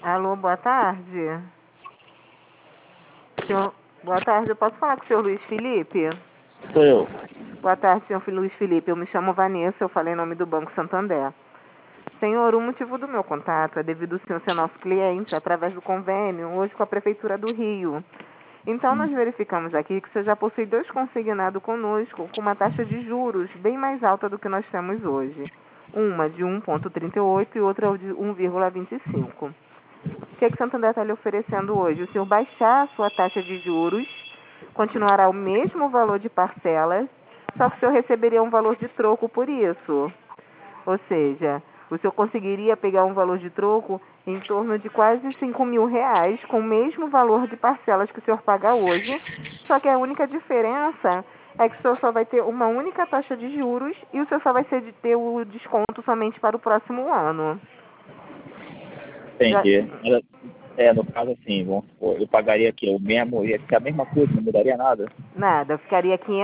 Alô, boa tarde. Senhor, boa tarde, eu posso falar com o senhor Luiz Felipe? Sou eu. Boa tarde, senhor Luiz Felipe. Eu me chamo Vanessa, eu falei em nome do Banco Santander. Senhor, o motivo do meu contato é devido ao senhor ser nosso cliente através do convênio hoje com a Prefeitura do Rio. Então, nós verificamos aqui que você já possui 2 consignados conosco com uma taxa de juros bem mais alta do que nós temos hoje. Uma de 1,38 e outra de 1,25. O que o Santander está lhe oferecendo hoje? O senhor baixar a sua taxa de juros, continuará o mesmo valor de parcelas, só que o senhor receberia um valor de troco por isso. Ou seja, o senhor conseguiria pegar um valor de troco em torno de quase R$ 5.000, com o mesmo valor de parcelas que o senhor paga hoje, só que a única diferença é que o senhor só vai ter uma única taxa de juros e o senhor só vai ter o desconto somente para o próximo ano. Entendi. No caso assim, vamos supor, eu pagaria aqui o mesmo, ia ficar a mesma coisa, não mudaria nada? Nada, ficaria R$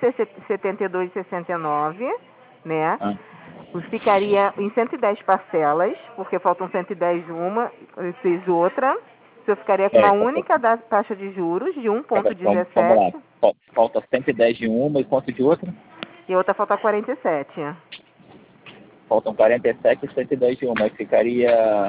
572,69, né? Ah, Ficaria em 110 parcelas, porque faltam 110 de uma e fiz outra. O senhor ficaria com uma única taxa de juros de Vamos 1,17 lá. Falta 110 de uma e quanto de outra? e a outra falta 47. Faltam 47 e 110 de uma. Aí ficaria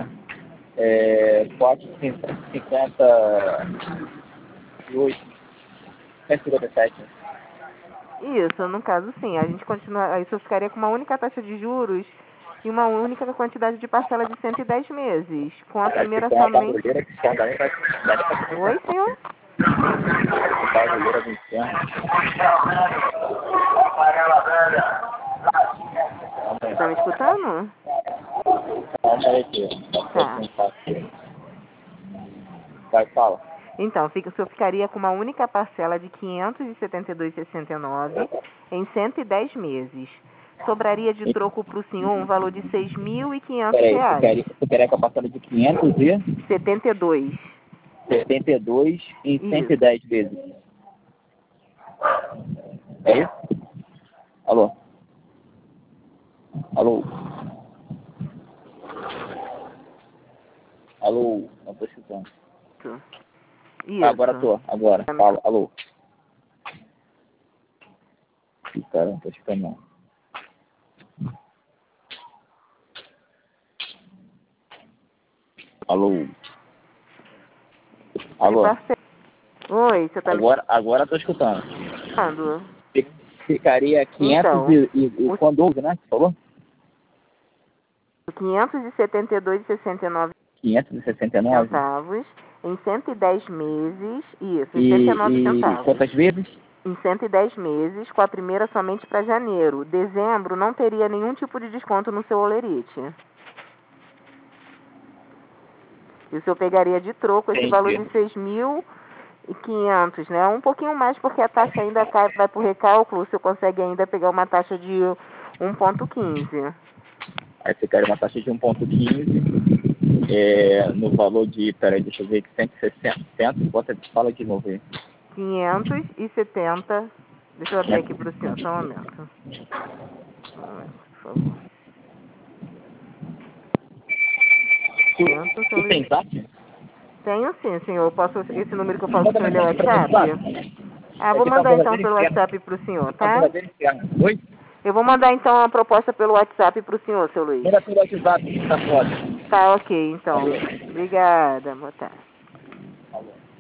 4,58, 157. Isso, no caso sim, a gente continua, aí o senhor ficaria com uma única taxa de juros e uma única quantidade de parcela de 110 meses, com a primeira somente... Oi, senhor? Barulheira do inferno. Tá me escutando? Calma aí aqui. Tá. Vai, fala. Então, o senhor ficaria com uma única parcela de R$ 572,69 em 110 meses. Sobraria de troco para o senhor um valor de R$ 6.500. Peraí, ficaria com a parcela de 72. 72 em 110 vezes. É isso? Alô? Alô? Alô? Não tô escutando. Isso. Agora tô. Agora. Fala. Alô? Ih, cara, não tô escutando não. Alô? Alô? Oi, você tá Agora tô escutando. falando? Ficaria 500 então, e quando houve, né? Você falou? 572,69 569 centavos em 110 meses, isso, em e 109 centavos. quantas vezes? Em 110 meses, com a primeira somente para janeiro. Dezembro não teria nenhum tipo de desconto no seu holerite. E o senhor pegaria de troco esse valor de 6.500, né? Um pouquinho mais, porque a taxa ainda vai por recálculo, o senhor consegue ainda pegar uma taxa de 1,15. Aí ficaria uma taxa de 1,15 no valor de, peraí, deixa eu ver aqui, 160, fala de novo aí. 570, deixa eu abrir aqui para o senhor, só um momento. Por favor. Tu tem zap? Tenho sim, senhor. Esse número que eu falo com o senhor, ele é o WhatsApp? Vou mandar então pelo WhatsApp para o senhor, tá? Oi? Eu vou mandar então a proposta pelo WhatsApp para o senhor, seu Luiz. Manda pelo WhatsApp, tá foda. Tá, ok, então. Obrigada, boa tarde.